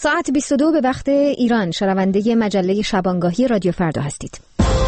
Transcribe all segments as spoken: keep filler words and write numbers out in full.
ساعت بیست و دو به وقت ایران، شنونده مجله شبانگاهی رادیو فردا هستید.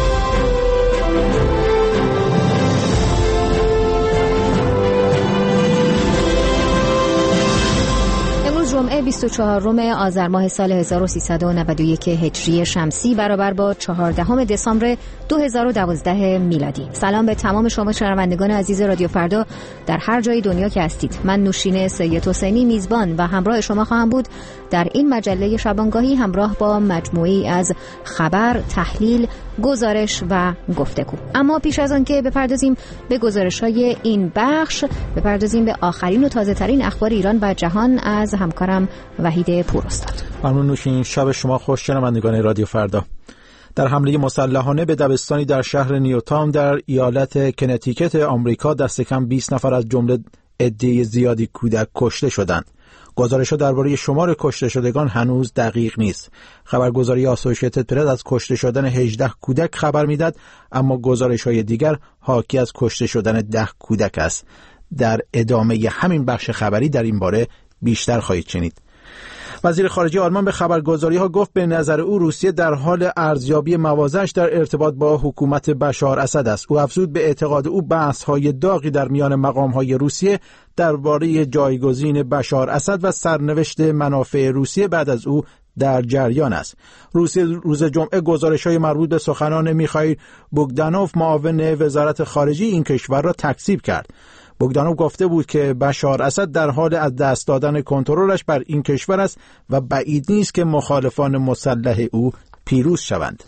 جمعه بیست و چهارم آذر ماه سال هزار و سیصد و نود و یک هجری شمسی برابر با چهاردهم دسامبر دو هزار و دوازده میلادی. سلام به تمام شما شنوندگان عزیز رادیو فردا در هر جای دنیا که هستید. من نوشین سید حسینی میزبان و همراه شما خواهم بود در این مجله شبانگاهی، همراه با مجموعی از خبر، تحلیل، گزارش و گفتگو. اما پیش از آن که بپردازیم به گزارش‌های این بخش، بپردازیم به آخرین و تازه‌ترین اخبار ایران و جهان از همکارم وحید پوراستاد. ممنون نوشین. شب شما خوش شنوندگان رادیو فردا. در حمله مسلحانه به دبستانی در شهر نیوتام در ایالت کنتیکت آمریکا دست کم بیست نفر از جمله عده زیادی کودک کشته شدند. گزارش‌ها درباره شمار کشته شدگان هنوز دقیق نیست. خبرگزاری آسوشیتد پرس از کشته شدن هجده کودک خبر می‌دهد، اما گزارش‌های دیگر حاکی از کشته شدن ده کودک است. در ادامه همین بخش خبری در این باره بیشتر خواهید شنید. وزیر خارجه آلمان به خبرگزاری‌ها گفت به نظر او روسیه در حال ارزیابی مواضعش در ارتباط با حکومت بشار اسد است. او افزود به اعتقاد او بحث‌های داغی در میان مقام‌های روسیه درباره جایگزین بشار اسد و سرنوشت منافع روسیه بعد از او در جریان است. روسیه روز جمعه گزارش‌های مربوط به سخنان میخائیل بوگدانوف معاون وزارت خارجه این کشور را تکذیب کرد. بوگدانوف گفته بود که بشار اسد در حال از دست دادن کنترلش بر این کشور است و بعید نیست که مخالفان مسلح او پیروز شوند.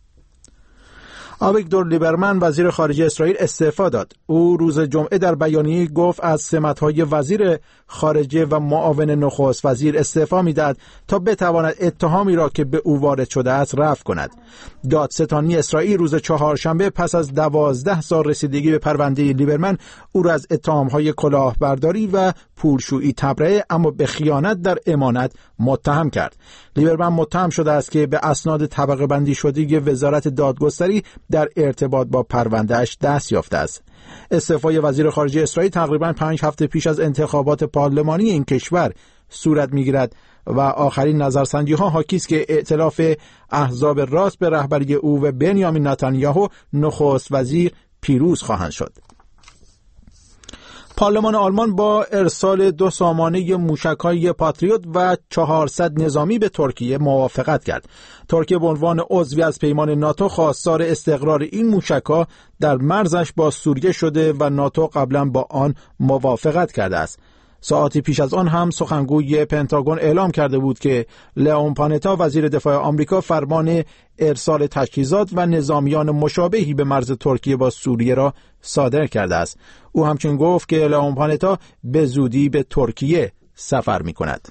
آویگدور لیبرمن وزیر خارجه اسرائیل استعفا داد. او روز جمعه در بیانیه‌ای گفت از سمت‌های وزیر خارجه و معاون نخست وزیر استعفا می‌دهد تا بتواند اتهامی را که به او وارد شده است رفع کند. دادستانی اسرائیل روز چهارشنبه پس از دوازده سال رسیدگی به پرونده لیبرمن او را از اتهام‌های کلاهبرداری و پولشویی تبرئه اما به خیانت در امانت متهم کرد. لیبرمن متهم شده است که به اسناد طبقه بندی شده وزارت دادگستری در ارتباط با پروندهش دست یافته است. استعفای وزیر خارجه اسرائیل تقریباً پنج هفته پیش از انتخابات پارلمانی این کشور صورت می‌گیرد و آخرین نظرسنجی‌ها حاکی است که ائتلاف احزاب راست به رهبری او و بنیامین نتانیاهو نخست وزیر پیروز خواهند شد. پارلمان آلمان با ارسال دو سامانه موشک‌های پاتریوت و چهارصد نظامی به ترکیه موافقت کرد. ترکیه به عنوان عضوی از پیمان ناتو خواستار استقرار این موشک‌ها در مرزش با سوریه شده و ناتو قبلا با آن موافقت کرده است. ساعتی پیش از آن هم سخنگوی پنتاگون اعلام کرده بود که لئون پانتا وزیر دفاع آمریکا فرمان ارسال تجهیزات و نظامیان مشابهی به مرز ترکیه با سوریه را صادر کرده است. او همچنین گفت که لئون پانتا به زودی به ترکیه سفر می کند.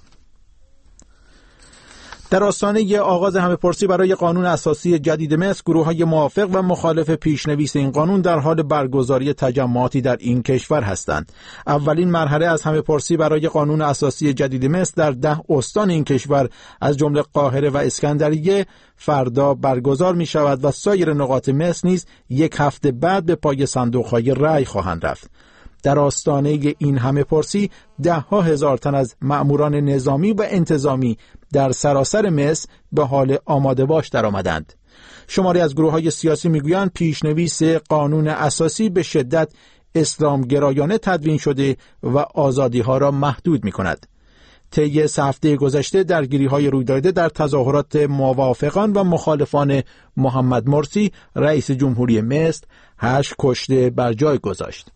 در آستانه آغاز همه‌پرسی برای قانون اساسی جدید مصر، گروه‌های موافق و مخالف پیشنویس این قانون در حال برگزاری تجمعاتی در این کشور هستند. اولین مرحله از همه‌پرسی برای قانون اساسی جدید مصر در ده استان این کشور از جمله قاهره و اسکندریه فردا برگزار می شود و سایر نقاط مصر نیز یک هفته بعد به پای صندوق‌های رأی خواهند رفت. در آستانه این همه‌پرسی ده ها هزار تن از مأموران نظامی و انتظامی در سراسر مصر به حال آماده باش در آمدند. شماری از گروه‌های سیاسی میگویند پیشنویس قانون اساسی به شدت اسلام گرایانه تدوین شده و آزادی‌ها را محدود می‌کند. طی سه هفته گذشته درگیری‌های روی داده در تظاهرات موافقان و مخالفان محمد مرسی رئیس جمهوری مصر هشت کشته بر جای گذاشت.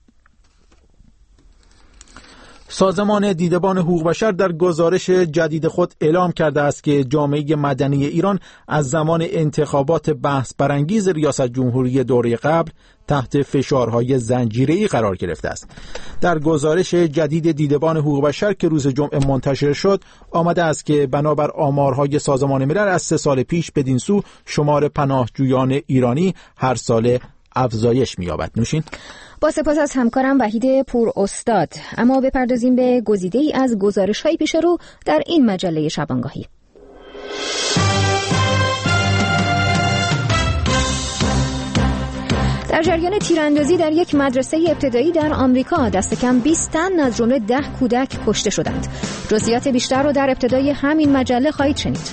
سازمان دیدبان حقوق بشر در گزارش جدید خود اعلام کرده است که جامعه مدنی ایران از زمان انتخابات بحث برانگیز ریاست جمهوری دوره قبل تحت فشارهای زنجیره‌ای قرار گرفته است. در گزارش جدید دیدبان حقوق بشر که روز جمعه منتشر شد، آمده است که بنابر آمارهای سازمان ملل از سه سال پیش بدین سو شمار پناهجویان ایرانی هر سال افزایش می‌یابد. نوشین. با سپاس از همکارم وحید پوراستاد. اما بپردازیم به گزیده‌ای از گزارش‌های پیش رو در این مجله شبانگاهی. در جریان تیراندازی در یک مدرسه ابتدایی در آمریکا دست کم بیست تن از جمله ده کودک کشته شدند. جزئیات بیشتر رو در ابتدای همین مجله خواهید شنید.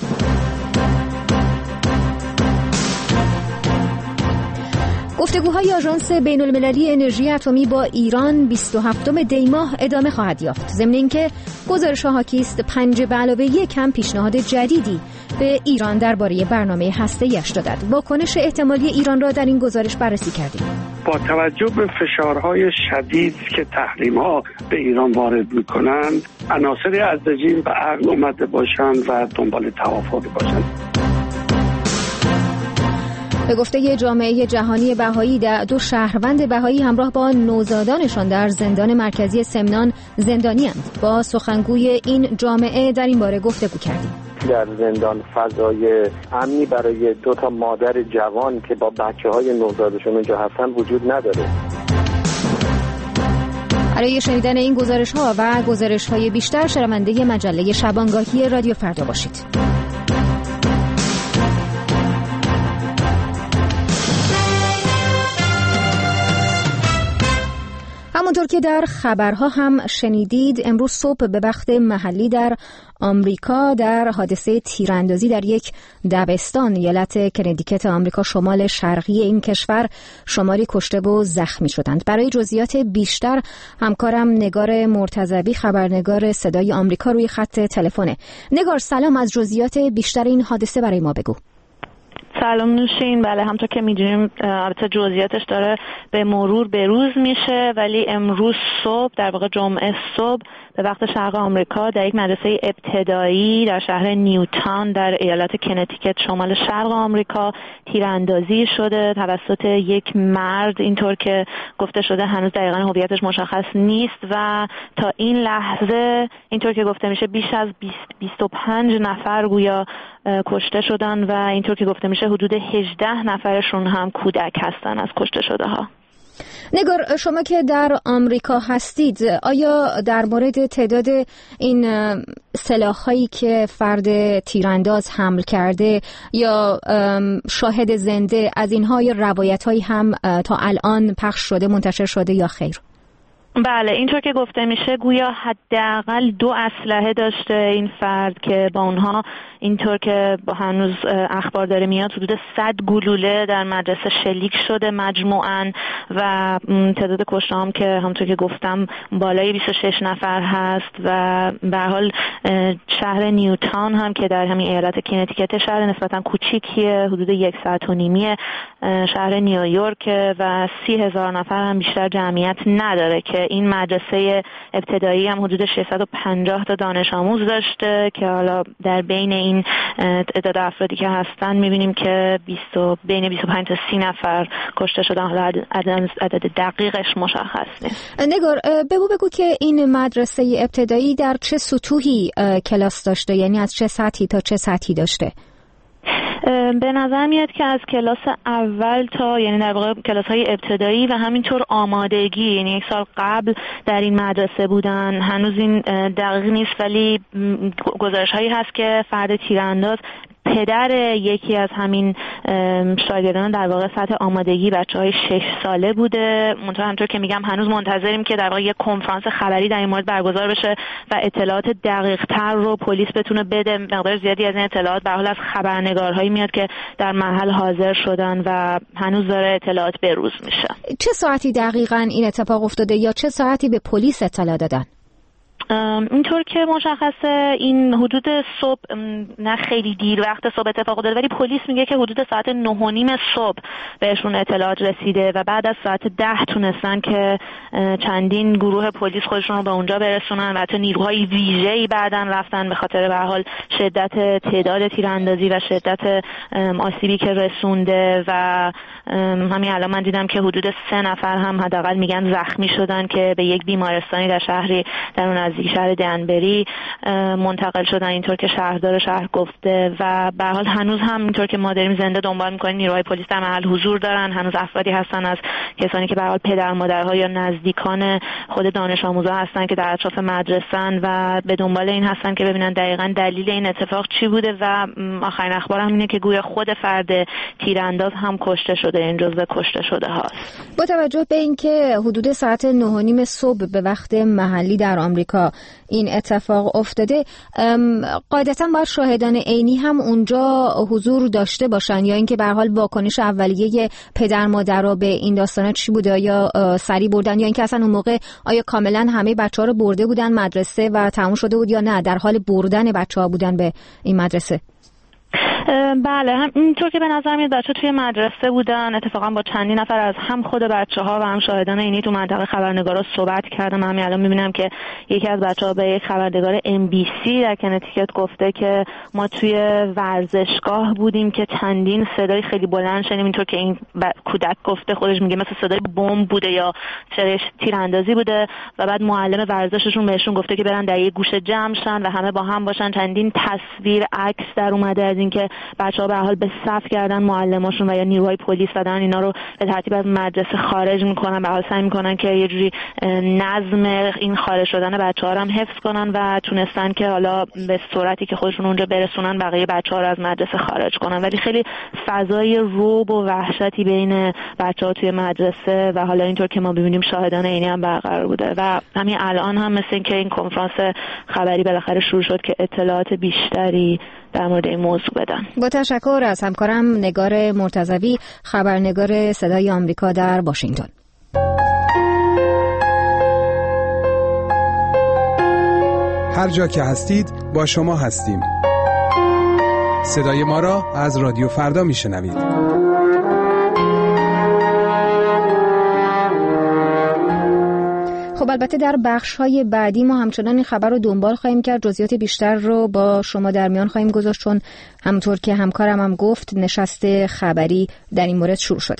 گفتگوهای آژانس بین‌المللی انرژی اتمی با ایران بیست و هفتم دی ماه ادامه خواهد یافت. ضمن اینکه گزارش حاکیست پنج به علاوه یک هم پیشنهاد جدیدی به ایران درباره برنامه هسته‌ایش دادند. واکنش احتمالی ایران را در این گزارش بررسی کردیم. با توجه به فشارهای شدید که تحریم‌ها به ایران وارد می‌کنند، عناصری از رژیم به عقل اومده باشند و دنبال توافق باشند. به گفته جامعه جهانی بهایی، دو شهروند بهایی همراه با نوزادانشان در زندان مرکزی سمنان زندانی‌اند. با سخنگوی این جامعه در این باره گفتگو کردیم. در زندان فضای امنی برای دو تا مادر جوان که با بچه‌های نوزادشون اونجا هستن وجود نداره. برای شنیدن این گزارش‌ها و گزارش‌های بیشتر شنونده مجله شبانگاهی رادیو فردا باشید. همونطور که در خبرها هم شنیدید، امروز صبح به وقت محلی در آمریکا در حادثه تیراندازی در یک دبستان ایالت کنتیکت آمریکا شمال شرقی این کشور شماری کشته و زخمی شدند. برای جزئیات بیشتر همکارم نگار مرتضوی، خبرنگار صدای آمریکا، روی خط تلفنه. نگار سلام، از جزئیات بیشتر این حادثه برای ما بگو. سلام نوشین. بله، همونطور که می‌دونیم البته جزئیاتش داره به مرور بروز میشه، ولی امروز صبح، در واقع جمعه صبح به وقت شرق آمریکا در یک مدرسه ابتدایی در شهر نیوتان در ایالت کنتیکت شمال شرق آمریکا تیراندازی شده توسط یک مرد. اینطور که گفته شده هنوز دقیقاً هویتش مشخص نیست و تا این لحظه اینطور که گفته میشه بیش از بیست و پنج نفر گویا کشته شدن و اینطور که گفته میشه حدود هجده نفرشون هم کودک هستن از کشته شده ها. نگار، شما که در آمریکا هستید، آیا در مورد تعداد این سلاح‌هایی که فرد تیرانداز حمل کرده یا شاهد زنده از اینها یا روایت‌هایی هم تا الان پخش شده، منتشر شده یا خیر؟ بله، اینطور که گفته میشه گویا حداقل دو اسلحه داشته این فرد که با اونها اینطور که با هنوز اخبار داره میاد حدود صد گلوله در مدرسه شلیک شده مجموعاً و تعداد کشته هم که همونطور که گفتم بالای بیست و شش نفر هست و به هر حال شهر نیوتان هم که در همین ایالت کنتیکت شهر نسبتاً کوچیکیه، حدود یک ساعت و نیمی شهر نیویورک و سی هزار نفر هم بیشتر جمعیت نداره که این مدرسه ابتدایی هم حدود ششصد و پنجاه تا دانش آموز داشته که حالا در بین این تعداد افرادی که هستن می‌بینیم که بیست و بین بیست و پنج تا سی نفر کشته شدن. حالا عدد عدد دقیقش مشخص نیست. نگار، بگو بگو که این مدرسه ابتدایی در چه سطوحی کلاس داشته، یعنی از چه سطحی تا چه سطحی داشته؟ به نظر میاد که از کلاس اول تا یعنی در واقع کلاس های ابتدایی و همینطور آمادگی، یعنی یک سال قبل در این مدرسه بودن. هنوز این دقیق نیست ولی گزارش هایی هست که فرد تیرانداز پدر یکی از همین شاگردان در واقع سطح آمادگی بچه‌های شش ساله بوده. منتها همونطور که میگم هنوز منتظریم که در واقع یک کنفرانس خبری در این مورد برگزار بشه و اطلاعات دقیق‌تر رو پلیس بتونه بده. مقدار زیادی از این اطلاعات به حال از خبرنگارهایی میاد که در محل حاضر شدن و هنوز داره اطلاعات بروز میشه. چه ساعتی دقیقاً این اتفاق افتاده یا چه ساعتی به پلیس اطلاع دادن؟ اینطور که مشخصه این حدود صبح، نه خیلی دیر وقت صبح اتفاق افتاده، ولی پلیس میگه که حدود ساعت نه و نیم صبح بهشون اطلاعات رسیده و بعد از ساعت ده تونستن که چندین گروه پلیس خودشون رو به اونجا برسونن و حتی نیروهای ویژه‌ای بعداً رفتن به خاطر به هر حال شدت تعداد تیراندازی و شدت آسیبی که رسونده و همین الان من دیدم که حدود سه نفر هم حداقل میگن زخمی شدن که به یک بیمارستانی در شهری در اون نزدیک شهر دنبری منتقل شدن، اینطور که شهردار شهر گفته. و به هر حال هنوز هم اینطور که ما داریم زنده دنبال می‌کنیم، نیروهای پلیس در محل حضور دارن. هنوز افرادی هستن از کسانی که به هر حال پدر مادرها یا نزدیکان خود دانش آموزا هستن که در اطراف مدرسه‌ن و به دنبال این هستن که ببینن دقیقاً دلیل این اتفاق چی بوده. و آخرین اخبار هم اینه که گویا خود فرد تیرانداز هم کشته شده، این جزو کشته شده هاست. با توجه به اینکه حدود ساعت نه و نیم صبح به وقت محلی در آمریکا این اتفاق افتاده، قاعدتاً باید شاهدان عینی هم اونجا حضور داشته باشن، یا اینکه به هر حال واکنش اولیه پدر مادرها به این داستانا چی بوده؟ یا سری بردن، یا اینکه اصلا اون موقع آیا کاملا همه بچه‌ها رو برده بودن مدرسه و تموم شده بود، یا نه در حال بردن بچه‌ها بودن به این مدرسه؟ بله، هم اینطور که به نظر میاد بچه توی مدرسه بودن. اتفاقا با چندین نفر از هم خود بچه‌ها و هم شاهدان عینی تو منطقه خبرنگارا صحبت کردم. همین الان می‌بینم که یکی از بچه‌ها به یک خبرنگار ام بی سی در کنتیکت گفته که ما توی ورزشگاه بودیم که چندین صدای خیلی بلند شنیدیم، اینطور که این کودک گفته، خودش میگه مثل صدای بمب بوده یا صدای تیراندازی بوده. و بعد معلم ورزششون بهشون گفته که برن در یک گوشه جمع شن و همه با هم باشن. چندین تصویر، عکس در اومده از اینکه بچه‌ها به هر حال به صف کردن معلماشون و یا نیروهای پلیس و دارن اینا رو به ترتیب از مدرسه خارج میکنن. به هر حال سعی میکنن که یه جوری نظم این خارج شدن بچه‌ها رو هم حفظ کنن و تونستن که حالا به سرعتی که خودشون اونجا برسونن بقیه بچه‌ها رو از مدرسه خارج کنن. ولی خیلی فضای رعب و وحشتی بین بچه‌ها توی مدرسه و حالا اینطور که ما ببینیم شاهدان عینی هم برقرار بوده. و همین الان هم مثل اینکه این کنفرانس خبری بالاخره شروع شد که اطلاعات بیشتری در مورد این موضوع بدن. با تشکر از همکارم نگار مرتضوی، خبرنگار صدای آمریکا در واشنگتن. هر جا که هستید با شما هستیم. صدای ما را از رادیو فردا میشنوید. خب البته در بخش‌های بعدی ما همچنان این خبر رو دنبال خواهیم کرد. جزئیات بیشتر رو با شما در میان خواهیم گذاشت، چون همونطور که همکارم هم گفت نشست خبری در این مورد شروع شده.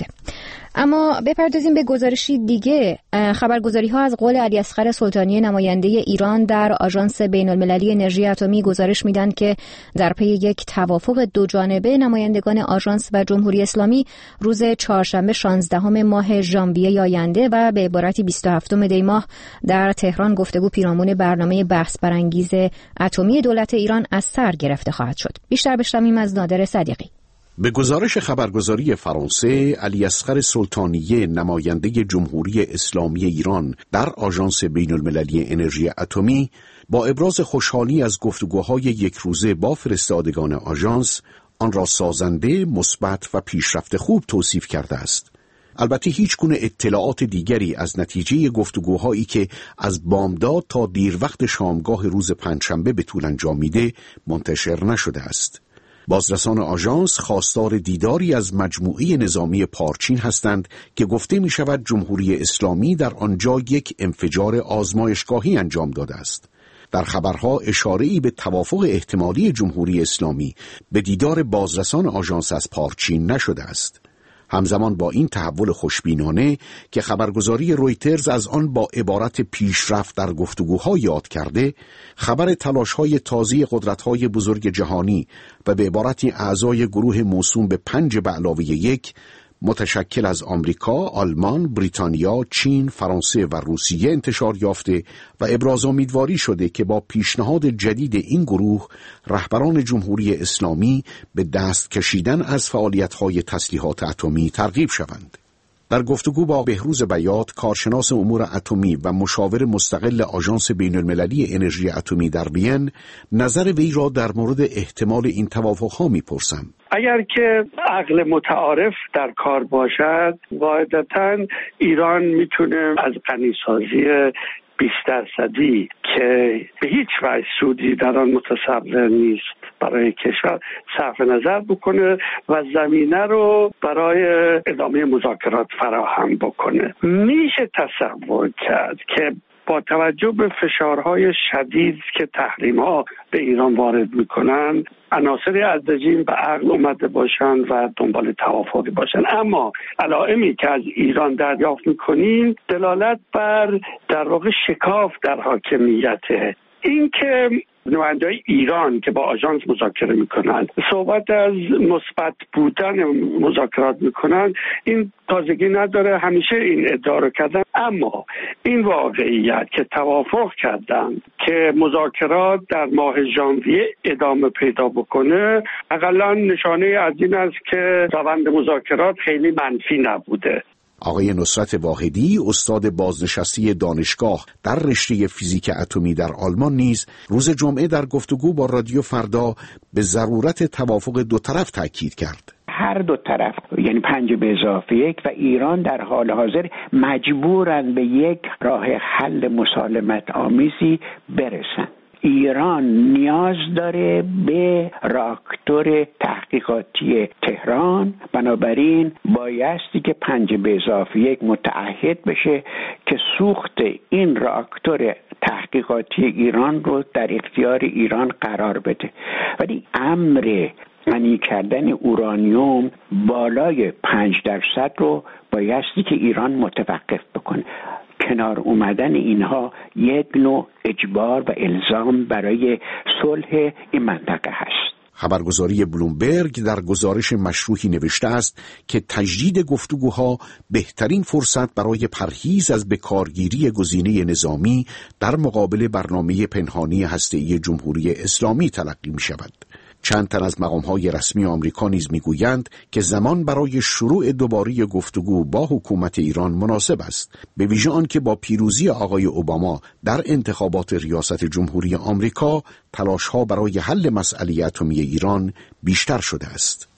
اما بپردازیم به گزارشی دیگه. خبرگزاری ها از قول علیاصغر سلطانی نماینده ایران در آژانس بین‌المللی انرژی اتمی گزارش میدن که در پی یک توافق دو جانبه نمایندگان آژانس و جمهوری اسلامی روز چهارشنبه شانزدهم ماه ژانویه آینده و به عبارتی بیست و هفتم دی ماه در تهران گفتگو پیرامون برنامه بحث برانگیز اتمی دولت ایران از سر گرفته خواهد شد. بیشتر بشنویم از نادر صدیقی. به گزارش خبرگزاری فرانسه، علیاصغر سلطانی نماینده جمهوری اسلامی ایران در آژانس بین‌المللی انرژی اتمی با ابراز خوشحالی از گفتگوهای یک روزه با فرستادگان آژانس آن را سازنده، مثبت و پیشرفت خوب توصیف کرده است. البته هیچ گونه اطلاعات دیگری از نتیجه گفتگوهایی که از بامداد تا دیر وقت شامگاه روز پنجشنبه به طول انجامیده منتشر نشده است. بازرسان آژانس خواستار دیداری از مجموعه نظامی پارچین هستند که گفته می شود جمهوری اسلامی در آنجا یک انفجار آزمایشگاهی انجام داده است. در خبرها اشاره‌ای به توافق احتمالی جمهوری اسلامی به دیدار بازرسان آژانس از پارچین نشده است. همزمان با این تحول خوشبینانه که خبرگزاری رویترز از آن با عبارت پیشرفت در گفتگوها یاد کرده، خبر تلاش‌های تازه قدرت‌های بزرگ جهانی و به عبارتی اعضای گروه موسوم به پنج به علاوه یک متشکل از آمریکا، آلمان، بریتانیا، چین، فرانسه و روسیه انتشار یافته و ابراز امیدواری شده که با پیشنهاد جدید این گروه رهبران جمهوری اسلامی به دست کشیدن از فعالیت‌های تسلیحات اتمی ترغیب شوند. در گفتگو با بهروز بیات، کارشناس امور اتمی و مشاور مستقل آژانس بین‌المللی انرژی اتمی در وین، نظر وی را در مورد احتمال این توافق‌ها می‌پرسم. اگر که عقل متعارف در کار باشد، قاعدتاً ایران میتونه از غنیسازی بیست درصدی که به هیچ وجه سودی در آن متصور نیست برای کشور صرف نظر بکنه و زمینه رو برای ادامه مذاکرات فراهم بکنه. میشه تصور کرد که با توجه به فشارهای شدید که تحریم‌ها به ایران وارد میکنن عناصری از رژیم به عقل اومده باشن و دنبال توافقی باشن. اما علائمی که از ایران دریافت میکنیم دلالت بر در واقع شکاف در حاکمیته. این که نماینده‌های ایران که با آژانس مذاکره میکنن صحبت از مثبت بودن مذاکرات میکنن، این تازگی نداره، همیشه این ادعا رو کردن. اما این واقعیت که توافق کردن که مذاکرات در ماه ژانویه ادامه پیدا بکنه حداقل نشانه از این است که روند مذاکرات خیلی منفی نبوده. آقای نصرت واحدی، استاد بازنشسته دانشگاه در رشته فیزیک اتمی در آلمان نیز روز جمعه در گفتگو با رادیو فردا به ضرورت توافق دو طرف تاکید کرد. هر دو طرف یعنی پنج به اضافه یک و ایران در حال حاضر مجبورن به یک راه حل مسالمت آمیزی برسن. ایران نیاز داره به راکتور تحقیقاتی تهران، بنابراین بایستی که پنج به اضافه یک متعهد بشه که سوخت این راکتور تحقیقاتی ایران رو در اختیار ایران قرار بده. ولی امر غنی کردن اورانیوم بالای پنج درصد رو بایستی که ایران متوقف بکنه. کنار اومدن اینها یک نوع اجبار و الزام برای صلح این منطقه هست. خبرگزاری بلومبرگ در گزارش مشروحی نوشته است که تجدید گفتگوها بهترین فرصت برای پرهیز از بکارگیری گزینه نظامی در مقابل برنامه پنهانی هسته‌ای جمهوری اسلامی تلقی می شود. چند تن از مقام‌های رسمی آمریکا نیز می‌گویند که زمان برای شروع دوباره گفتگو با حکومت ایران مناسب است، به ویژه آنکه با پیروزی آقای اوباما در انتخابات ریاست جمهوری آمریکا تلاش‌ها برای حل مسئله اتمی ایران بیشتر شده است.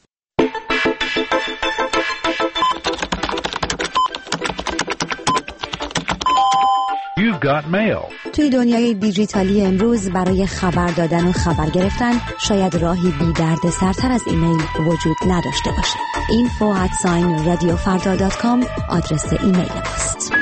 You've got mail. توی دنیای دیجیتالی امروز برای خبر دادن و خبر گرفتن شاید راهی بی درد سرتر از ایمیل وجود نداشته باشه. اینفو ات ساین رادیو فردا دات کام آدرس ایمیل ماست.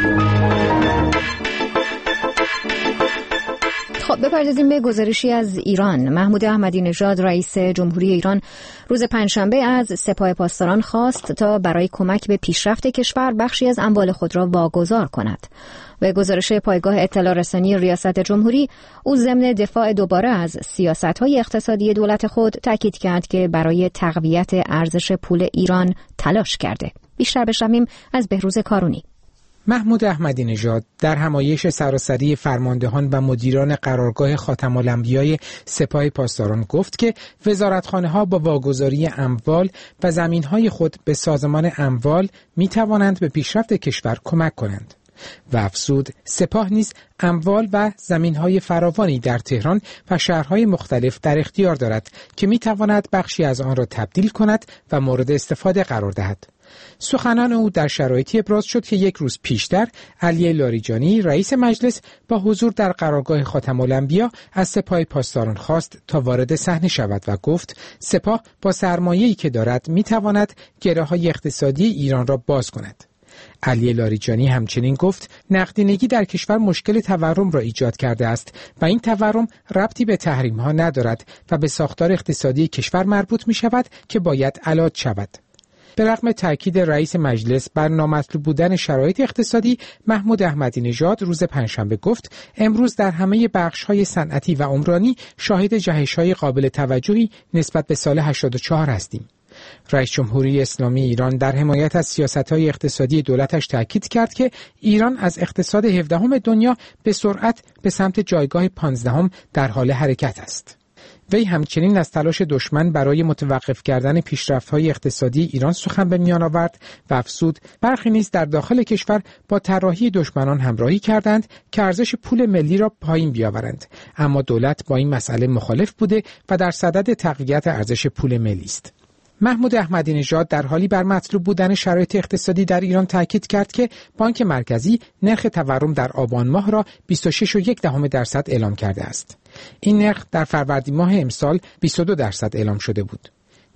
خب بپردازیم به گزارشی از ایران. محمود احمدی نژاد رئیس جمهوری ایران روز پنجشنبه از سپاه پاسداران خواست تا برای کمک به پیشرفت کشور بخشی از اموال خود را واگذار کند. به گزارش پایگاه اطلاع رسانی ریاست جمهوری، او ضمن دفاع دوباره از سیاست‌های اقتصادی دولت خود تاکید کرد که برای تقویت ارزش پول ایران تلاش کرده. بیشتر بشنویم از بهروز کارونی. محمود احمدی نژاد در همایش سراسری فرماندهان و مدیران قرارگاه خاتم الانبیای سپاه پاسداران گفت که وزارتخانه‌ها با واگذاری اموال و زمین‌های خود به سازمان اموال می‌توانند به پیشرفت کشور کمک کنند. و افزود سپاه نیز اموال و زمین‌های فراوانی در تهران و شهرهای مختلف در اختیار دارد که می‌تواند بخشی از آن را تبدیل کند و مورد استفاده قرار دهد. سخنان او در شرایطی ابراز شد که یک روز پیشتر علی لاریجانی رئیس مجلس با حضور در قرارگاه خاتم الانبیا از سپاه پاسداران خواست تا وارد صحنه شود و گفت سپاه با سرمایه‌ای که دارد می‌تواند گره‌های اقتصادی ایران را باز کند. علی لاریجانی همچنین گفت نقدینگی در کشور مشکل تورم را ایجاد کرده است و این تورم ربطی به تحریم ها ندارد و به ساختار اقتصادی کشور مربوط می شود که باید علاج شود. به رغم تاکید رئیس مجلس بر نامطلوب بودن شرایط اقتصادی، محمود احمدی نژاد روز پنجشنبه گفت امروز در همه بخش‌های صنعتی و عمرانی شاهد جهش‌های قابل توجهی نسبت به سال هشتاد و چهار هستیم. رئیس جمهوری اسلامی ایران در حمایت از سیاست‌های اقتصادی دولتش تاکید کرد که ایران از اقتصاد هفدهم دنیا به سرعت به سمت جایگاه پانزدهم در حال حرکت است. وی همچنین از تلاش دشمن برای متوقف کردن پیشرفت‌های اقتصادی ایران سخن به میان آورد و افزود برخی نیز در داخل کشور با طراحی دشمنان همراهی کردند که ارزش پول ملی را پایین بیاورند، اما دولت با این مسئله مخالف بوده و در صدد تقویت ارزش پول ملی است. محمود احمدی نژاد در حالی بر مطلوب بودن شرایط اقتصادی در ایران تاکید کرد که بانک مرکزی نرخ تورم در آبان ماه را بیست و شش و یک دهم درصد اعلام کرده است. این نرخ در فروردین ماه امسال بیست و دو درصد اعلام شده بود.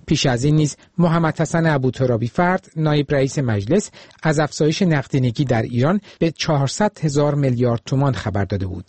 پیش از این نیز محمد حسن ابوترابی فرد، نایب رئیس مجلس، از افزایش نقدینگی در ایران به چهارصد هزار میلیارد تومان خبر داده بود.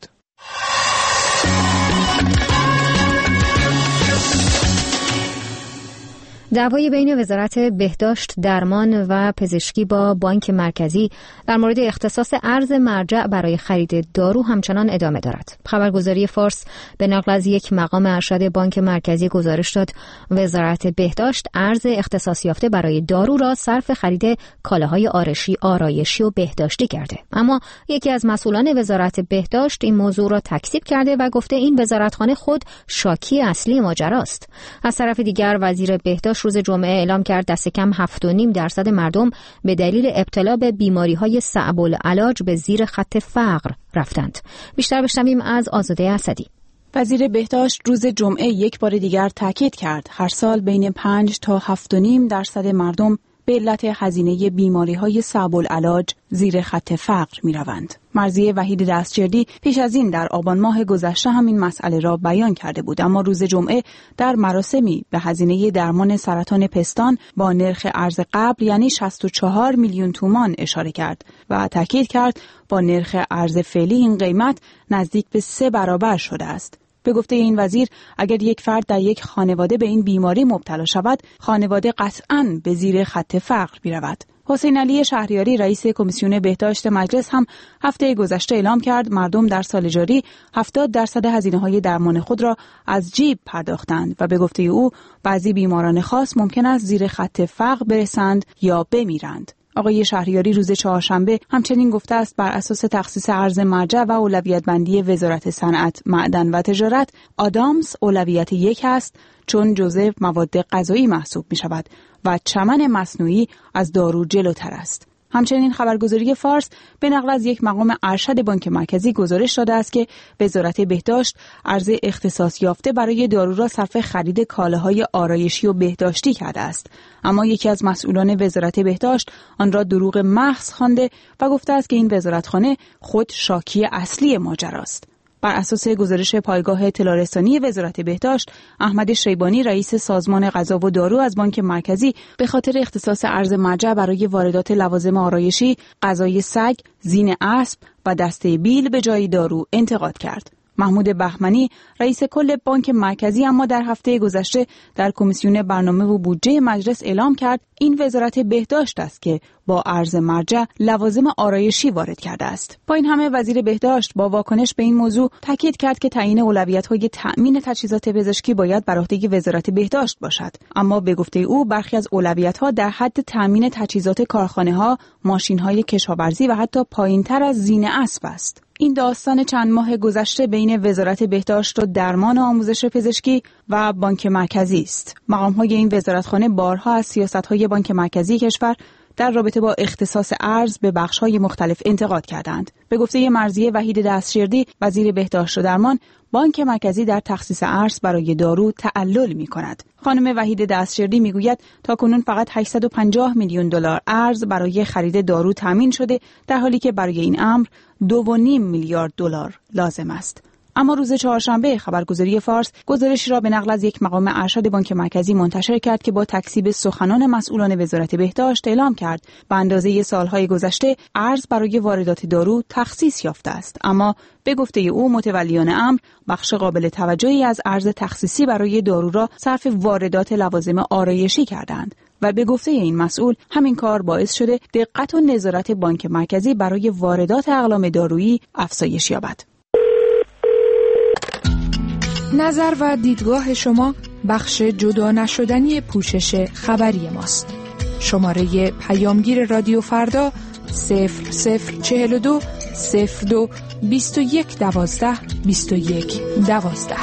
دعوای بین وزارت بهداشت، درمان و پزشکی با بانک مرکزی در مورد اختصاص ارز مرجع برای خرید دارو همچنان ادامه دارد. خبرگزاری فارس به نقل از یک مقام ارشد بانک مرکزی گزارش داد وزارت بهداشت ارز اختصاص یافته برای دارو را صرف خرید کالاهای آرایشی، آرایشی و بهداشتی کرده. اما یکی از مسئولان وزارت بهداشت این موضوع را تکذیب کرده و گفته این وزارتخانه خود شاکی اصلی ماجراست. از طرف دیگر وزیر بهداشت روز جمعه اعلام کرد دست کم هفت و نیم درصد مردم به دلیل ابتلا به بیماری‌های صعب العلاج به زیر خط فقر رفتند. بیشتر بشنویم از آزاده اسدی. وزیر بهداشت روز جمعه یک بار دیگر تاکید کرد هر سال بین پنج تا هفت و نیم درصد مردم به علت هزینه بیماری‌های صعب العلاج زیر خط فقر می‌روند. مرضیه وحید دستجردی پیش از این در آبان ماه گذشته همین مسئله را بیان کرده بود، اما روز جمعه در مراسمی به هزینه درمان سرطان پستان با نرخ ارز قبل یعنی شصت و چهار میلیون تومان اشاره کرد و تاکید کرد با نرخ ارز فعلی این قیمت نزدیک به سه برابر شده است. به گفته این وزیر اگر یک فرد در یک خانواده به این بیماری مبتلا شود، خانواده قطعاً به زیر خط فقر می‌رود. حسین علی شهریاری رئیس کمیسیون بهداشت مجلس هم هفته گذشته اعلام کرد مردم در سال جاری هفتاد درصد هزینه‌های درمان خود را از جیب پرداختند و به گفته او بعضی بیماران خاص ممکن است زیر خط فقر برسند یا بمیرند. آقای شهریاری روز چهارشنبه همچنین گفته است بر اساس تخصیص ارز مرجع و اولویت بندی وزارت صنعت، معدن و تجارت، آدامس اولویت یک است چون جزء مواد غذایی محسوب می شود و چمن مصنوعی از دارو جلوتر است. همچنین خبرگزاری فارس به نقل از یک مقام ارشد بانک مرکزی گزارش داده است که وزارت بهداشت ارز اختصاص یافته برای دارو را صرف خرید کالاهای آرایشی و بهداشتی کرده است، اما یکی از مسئولان وزارت بهداشت آن را دروغ محض خوانده و گفته است که این وزارتخانه خود شاکی اصلی ماجراست. بر اساس گزارش پایگاه اطلاع رسانی وزارت بهداشت، احمد شیبانی رئیس سازمان غذا و دارو از بانک مرکزی به خاطر اختصاص ارز مرجع برای واردات لوازم آرایشی، غذای سگ، زین اسب و دسته بیل به جای دارو انتقاد کرد. محمود بهمنی رئیس کل بانک مرکزی اما در هفته گذشته در کمیسیون برنامه و بودجه مجلس اعلام کرد این وزارت بهداشت است که با ارز مرجع لوازم آرایشی وارد کرده است. با این همه وزیر بهداشت با واکنش به این موضوع تاکید کرد که تعیین اولویت‌های تأمین تجهیزات پزشکی باید بر عهده وزارت بهداشت باشد، اما به گفته او برخی از اولویت‌ها در حد تأمین تجهیزات کارخانه‌ها، ماشین‌های کشاورزی و حتی پایین‌تر از زین اسب است. این داستان چند ماه گذشته بین وزارت بهداشت و درمان و آموزش پزشکی و بانک مرکزی است. مقام‌های این وزارتخانه بارها از سیاست‌های بانک مرکزی کشور در رابطه با اختصاص ارز به بخش‌های مختلف انتقاد کردند. به گفته مرضیه وحید دستجردی وزیر بهداشت و درمان، بانک مرکزی در تخصیص ارز برای دارو تعلل می‌کند. خانم وحید دستجردی میگوید تاکنون فقط هشتصد و پنجاه میلیون دلار ارز برای خرید دارو تامین شده، در حالی که برای این امر دو و نیم میلیارد دلار لازم است. اما روز چهارشنبه خبرگزاری فارس گزارشی را به نقل از یک مقام ارشد بانک مرکزی منتشر کرد که با تکذیب سخنان مسئولان وزارت بهداشت اعلام کرد به اندازه سالهای گذشته ارز برای واردات دارو تخصیص یافته است، اما به گفته او متولیان امر بخش قابل توجهی از ارز تخصیصی برای دارو را صرف واردات لوازم آرایشی کردند و به گفته این مسئول همین کار باعث شده دقت و نظارت بانک مرکزی برای واردات اقلام دارویی افزایش یابد. نظر و دیدگاه شما بخش جدا نشدنی پوشش خبری ماست. شماره پیامگیر رادیو فردا صفر صفر چهل و دو صفر دو بیست و یک دوازده بیست و یک دوازده.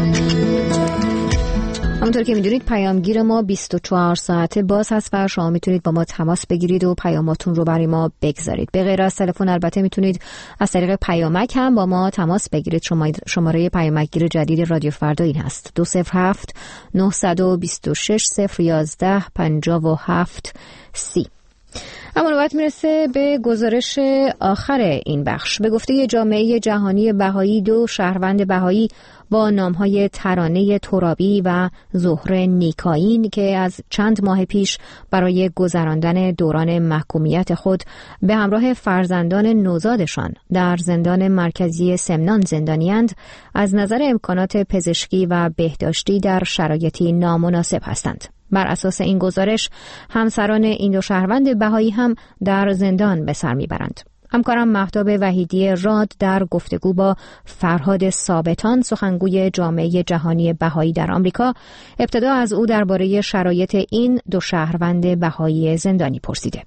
همونطور که میدونید پیامگیر ما بیست و چهار ساعته باز هست و شما میتونید با ما تماس بگیرید و پیاماتون رو برای ما بگذارید. به غیر از تلفن البته میتونید از طریق پیامک هم با ما تماس بگیرید. شما شماره پیامکگیر جدید رادیو فردا این هست: دو صفر هفت نه دو شش صفر یازده پنجاه و هفت سی. اما نوبت میرسه به گزارش آخر این بخش. به گفته جامعه جهانی بهایی، دو شهروند بهایی با نامهای ترانه ترابی و زهره نیکاین که از چند ماه پیش برای گذراندن دوران محکومیت خود به همراه فرزندان نوزادشان در زندان مرکزی سمنان زندانی‌اند، از نظر امکانات پزشکی و بهداشتی در شرایطی نامناسب هستند. بر اساس این گزارش همسران این دو شهروند بهایی هم در زندان به سر میبرند. همکارم مهتاب وحیدی راد در گفتگو با فرهاد ثابتان، سخنگوی جامعه جهانی بهایی در آمریکا، ابتدا از او درباره شرایط این دو شهروند بهایی زندانی پرسیده.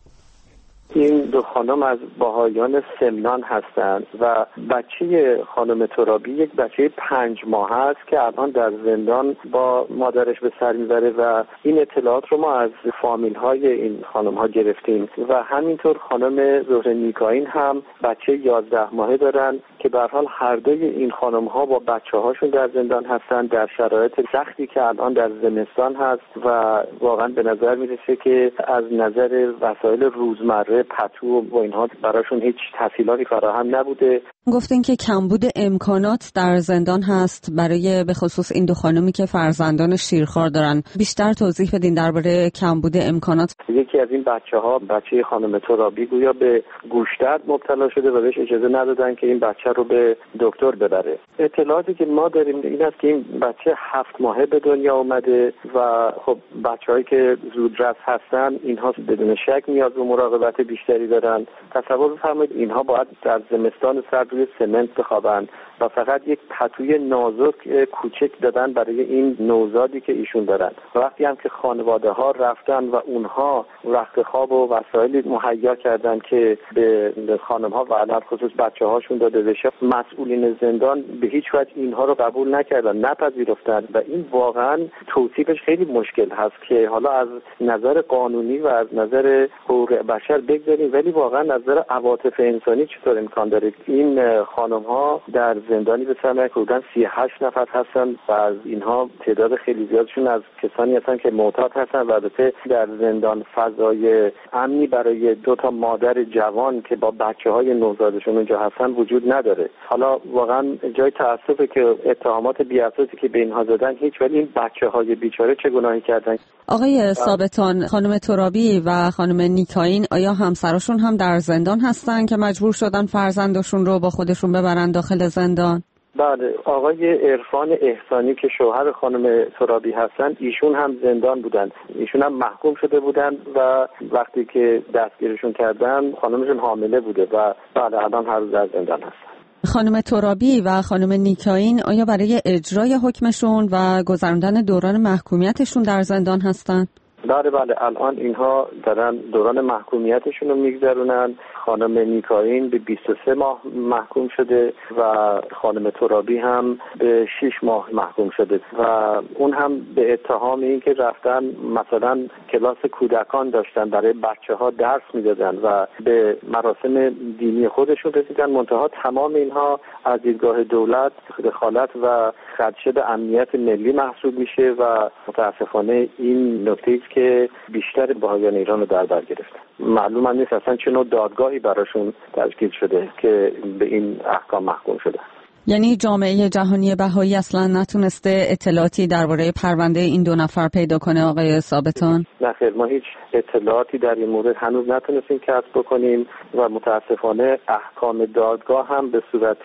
این دو خانم از بهایان سمنان هستند و بچه خانم ترابی یک بچه پنج ماه است که الان در زندان با مادرش به سر میبره و این اطلاعات رو ما از فامیل های این خانم ها گرفتیم و همینطور خانم زهره نیکاین هم بچه یازده ماهه دارن که به هر حال هر دوی این خانم ها با بچه هاشون در زندان هستن در شرایط سختی که الان در زمستان هست و واقعا به نظر میرسه که از نظر وسایل روزمره، پتو و اینها براشون هیچ تسهیلاتی فراهم نبوده. گفتین که کمبود امکانات در زندان هست برای به خصوص این دو خانمی که فرزندان شیرخوار دارن. بیشتر توضیح بدین درباره کمبود امکانات. یکی از این بچه‌ها، بچه خانم ترابی، گویا به گوش‌درد مبتلا شده و بهش اجازه ندادن که این بچه رو به دکتر ببره. اطلاعاتی که ما داریم این است که این بچه هفت ماهه به دنیا اومده و خب بچه‌هایی که زودرس هستن اینها بدون شک نیاز به مراقبت بیشتری دارن. تصور بفرمایید اینها باید در زمستان سرد روی سمنت بخوابن و فقط یک پتوی نازک کوچک دادن برای این نوزادی که ایشون دارن. وقتی هم که خانواده ها رفتن و اونها رخت خواب و وسایلی مهیا کردن که به خانم ها و علل خصوص بچه هاشون داده بشه، مسئولین زندان به هیچ وجه اینها رو قبول نکردن، نپذیرفتن و این واقعا توصیفش خیلی مشکل هست که حالا از نظر قانونی و از نظر حقوق بشر بگذاریم، ولی واقعا از نظر عواطف انسانی چطور امکان داره؟ این خانم ها در زندانی به سر حدوداً سی و هشت نفر هستن و از اینها تعداد خیلی زیادشون از کسانی هستن که معتاد هستن و البته در زندان فضای امنی برای دو تا مادر جوان که با بچه‌های نوزادشون اونجا هستن وجود نداره. حالا واقعا جای تأسفه که اتهامات بی‌اساسی که به اینها زدن هیچ، ولی این بچه‌های بیچاره چه گناهی کردن؟ آقای ثابتان، خانم ترابی و خانم نیکاین آیا همسرشون هم در زندان هستن که مجبور شدن فرزندشون رو با خودشون ببرن داخل زندان؟ بله، آقای عرفان احسانی که شوهر خانم ترابی هستن ایشون هم زندان بودن، ایشون هم محکوم شده بودن و وقتی که دستگیرشون کردن خانمشون حامله بوده و بله الان هر روز در زندان هستن. خانم ترابی و خانم نیکاین آیا برای اجرای حکمشون و گذراندن دوران محکومیتشون در زندان هستن؟ بله بله الان اینها دارن دوران محکومیتشون رو میگذرونن. خانم نیکاین به بیست و سه ماه محکوم شده و خانم ترابی هم به شش ماه محکوم شده و اون هم به اتهام این که رفتن مثلا کلاس کودکان داشتن، برای بچه ها درس میدادن و به مراسم دینی خودشون رسیدن، منتها تمام اینها از دیدگاه دولت دخالت و خدشه به امنیت ملی محسوب میشه و متاسفانه این نکته است که بیشتر بهایان ایران رو در بر گرفته. معلوم هم نیست اصلا چه نوع دادگاهی براشون تشکیل شده که به این احکام محکوم شده. یعنی جامعه جهانی بهایی اصلا نتونسته اطلاعاتی درباره پرونده این دو نفر پیدا کنه آقای ثابتان؟ نه خیر، ما هیچ اطلاعاتی در این مورد هنوز نتونستیم کسب بکنیم و متاسفانه احکام دادگاه هم به صورت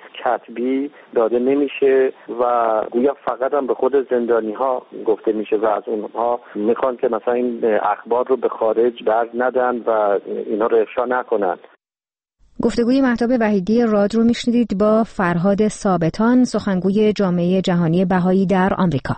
کتبی داده نمیشه و گویا فقط هم به خود زندانی ها گفته میشه و از اونها میخوان که مثلا این اخبار رو به خارج در ندن و اینا رو افشا نکنن. گفتگوی مهتاب وحیدی راد رو میشنیدید با فرهاد ثابتان، سخنگوی جامعه جهانی بهایی در آمریکا.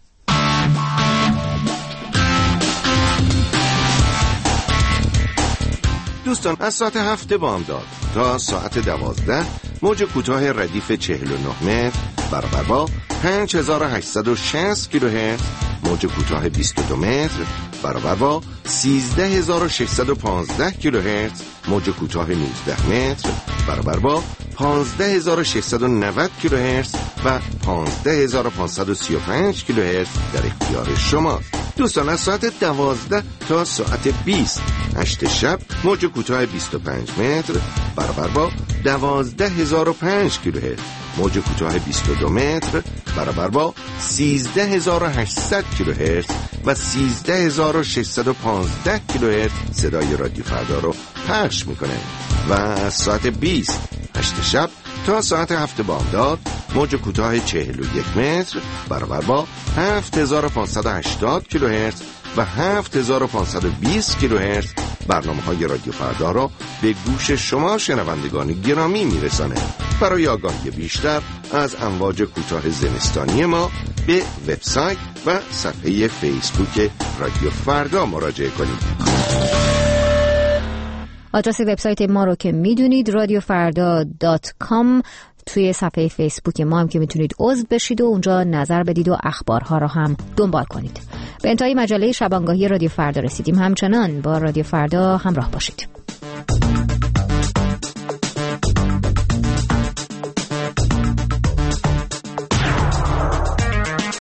دوستان، از ساعت هفت بامداد تا ساعت دوازده موج کوتاه ردیف چهل و نه متر برابر با پنج هزار و هشتصد و شصت کیلوهرتز، موج کوتاه بیست و دو متر برابر با سیزده هزار و ششصد و پانزده کیلوهرتز، موج کوتاه نوزده متر برابر با پانزده هزار و ششصد و نود کیلوهرتز و پانزده هزار و پانصد و سی و پنج کیلوهرتز در اختیار شماست. دوستان از ساعت دوازده تا ساعت بیست هشت شب موج کوتاه بیست و پنج متر برابر با دوازده هزار و پنج کیلوهرتز، موج کوتاه بیست و دو متر برابر با سیزده هزار و هشتصد کیلوهرتز و سیزده هزار و ششصد و پانزده کیلوهرتز صدای رادیو فردا رو پخش میکنه. و از ساعت بیست هشت شب تا ساعت هفت بامداد موج کوتاه چهل و یک متر برابر با هفت هزار و پانصد و هشتاد کیلوهرتز و هفت هزار و پانصد و بیست کیلوهرتز برنامه های رادیو فردا را به گوش شما شنوندگان گرامی میرسانه. برای آگاهی بیشتر از امواج کوتاه زمستانی ما به وبسایت و صفحه فیسبوک رادیو فردا مراجعه کنید. آدرس وبسایت ما رو که میدونید رادیو فردا دات کام. توی صفحه فیسبوک ما هم که میتونید عضو بشید و اونجا نظر بدید و اخبارها رو هم دنبال کنید. به انتهای مجله شبانگاهی رادیو فردا رسیدیم. همچنان با رادیو فردا همراه باشید.